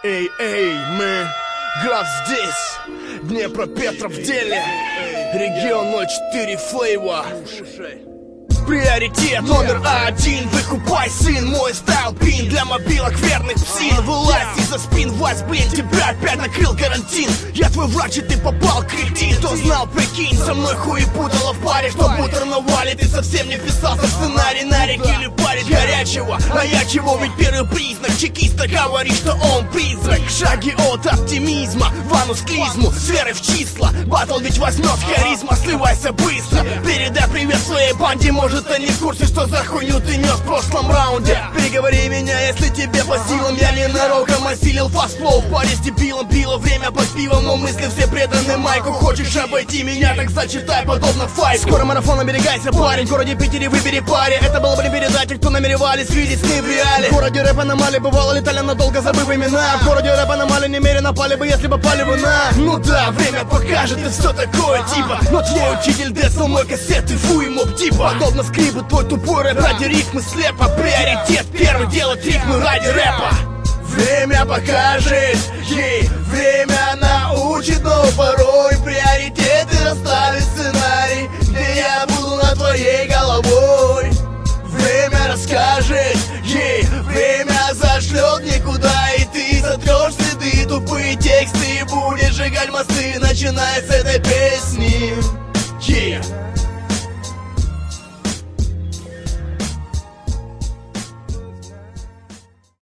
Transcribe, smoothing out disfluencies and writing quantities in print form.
Эй, мы, граф здесь, Днепропетров в деле, регион 04 Флейва. Приоритет номер один, выкупай, сын, мой стайл пин для мобилок верных псин. Вылазь из-за спин, Вась, блин, тебя опять накрыл карантин. Я твой врач, и ты попал, кретин. Кто знал, прикинь, со мной хуепутало в паре, что бутер навалит. Ты совсем не вписался в сценарий, на реке или парит горячего. А я чего, ведь первый признак чекиста говорит, что он призрак. Шаги от оптимизма, в анус клизму, с верой в числа. Батл ведь возьмет харизма, сливайся быстро. Передай привет своей банде, может они в курсе, что за хуйню ты нес в прошлом раунде. Переговори меня, если тебе по силам. Я ненароком осилил фастфлоу в паре с дебилом. Пило время под пивом, но мысли все преданы майку. Хочешь обойти меня, так зачитай подобно файку. Скоро марафон, оберегайся, парень. В городе Питере выбери паре. Это был бы передача, кто намеревались видеть сны в реале. В городе рэп аномалии бывало, летали надолго, забыв имена. В городе рэп аномалии немерено пали бы, если бы пали бы на. Ну да, время покажет, и все такое типа. Но твой учитель десал мой кассеты, фу и моб типа. Подобно скрипу, твой тупой рэп ради рифмы слепо. Приоритет первый, делать рифмы ради рэпа. Время покажет, ей время научит, но порой приоритеты расставит сценарий, где я буду над твоей головой. Время расскажет, ей время зашлет никуда, и ты сотрешь следы, тупые тексты, и будешь сжигать мосты, начиная с этой песни. Yeah.